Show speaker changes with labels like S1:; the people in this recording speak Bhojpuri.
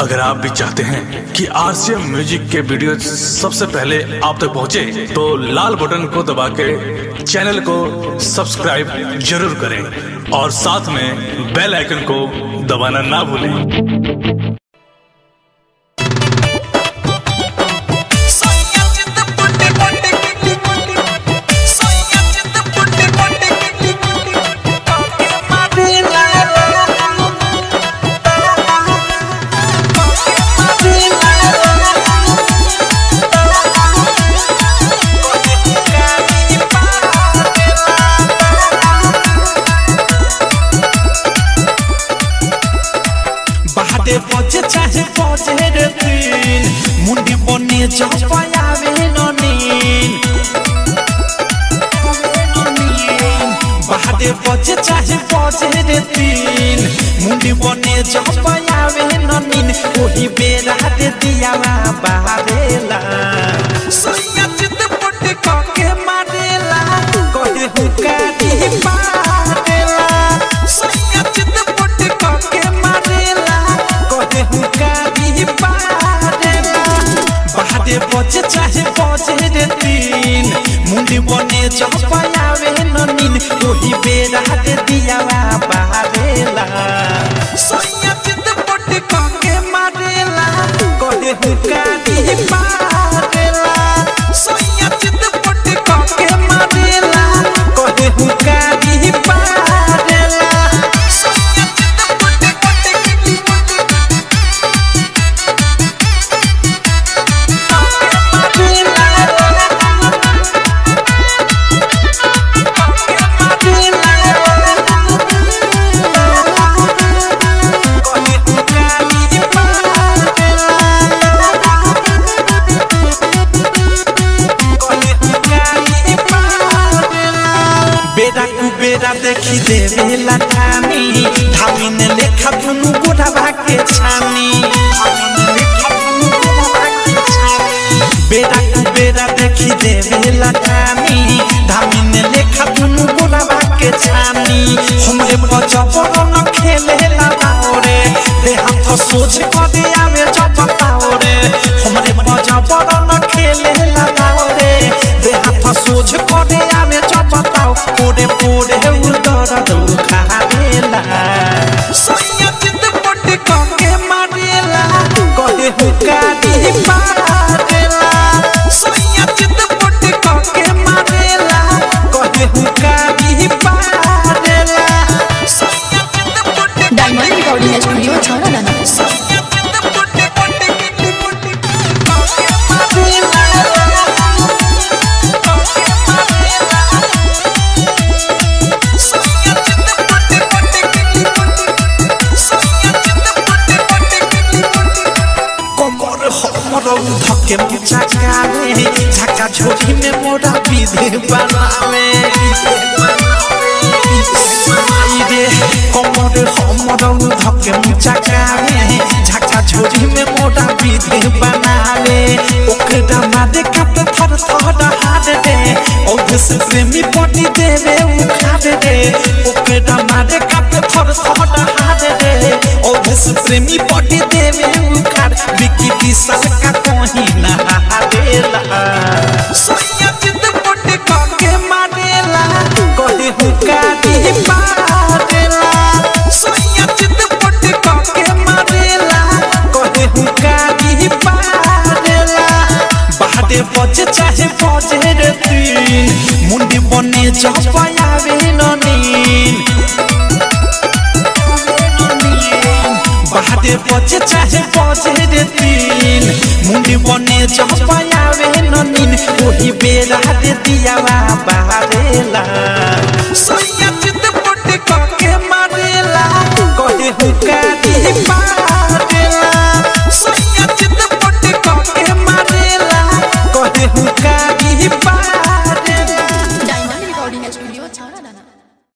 S1: अगर आप भी चाहते हैं कि आरसीएम म्यूजिक के वीडियो सबसे पहले आप तक पहुंचे, तो लाल बटन को दबा के चैनल को सब्सक्राइब जरूर करें और साथ में बेल आइकन को दबाना ना भूलें।
S2: बजे चाहे बजे रे तीन मुंडी बने जपायावे ननीन बहादे बजे चाहे बजे रे तीन मुंडी बने जपायावे ननीन ओही बेरा दे दियावा बहादेला सोया चित पट के मारेला कहे हुका दी पादेला सोया चित पट के मारेला बहादे बजे चाहे बजे रे तीन मुंडी बने जपायावे ननीन ओही बेरा दे दियावा बहादेला सोया चित पट के मारेला कहे हुका दी पादेला सोया चित पट के मारेला कहे हुका दी पादेला सोया चित पट बेरा देखी देवे लठानी धामिन लेखा दुनु गोढ़ा के छानी बेरा देखी देवे लठानी धामिन लेखा दुनु गोढ़ा के छानी हमरे बजबर न खेले लाओरे दे हाथ सोच कदे आवे जपताओरे हमरे बजबर न खेले लाओरे दे हाथ सोच कदे आवे जपताओ पूरे पूरे उदर दुखा देला सोया चित पट के मारेला कहे हुका दी पादेला सोया चित पट के मारेला कहे हुका दी पादेला सोया चित पट
S3: डायमंड रिकॉर्डिंग स्टूडियो छाना
S2: सोया चित पट के मारेला धके मुचाकावे झका झोरी में मोरा विधे बनावे रे कमर हमर धके मुचाकावे झका झोरी में मोरा विधे बनावे ओकरा मादे कप थर थर हाथ दे औध से प्रेमी पटी देवे उखाड़ दे ओकरा मादे कप थर थर हाथ दे औध से प्रेमी पटी देवे उखाड़ बिकी विशाल का कोही ना देला सोया चित पट के मारेला कहे हुका दी पादेला सोया चित पट के मारेला कहे हुका दी पादेला बहादे बजे चाहे बजे रे तीन मुंडी बने जपायावे ननीन बहादे बजे चाहे बजे रे तीन मुंडी बने जपायावे ननीन ओही बेरा दे दियावा बहादेला।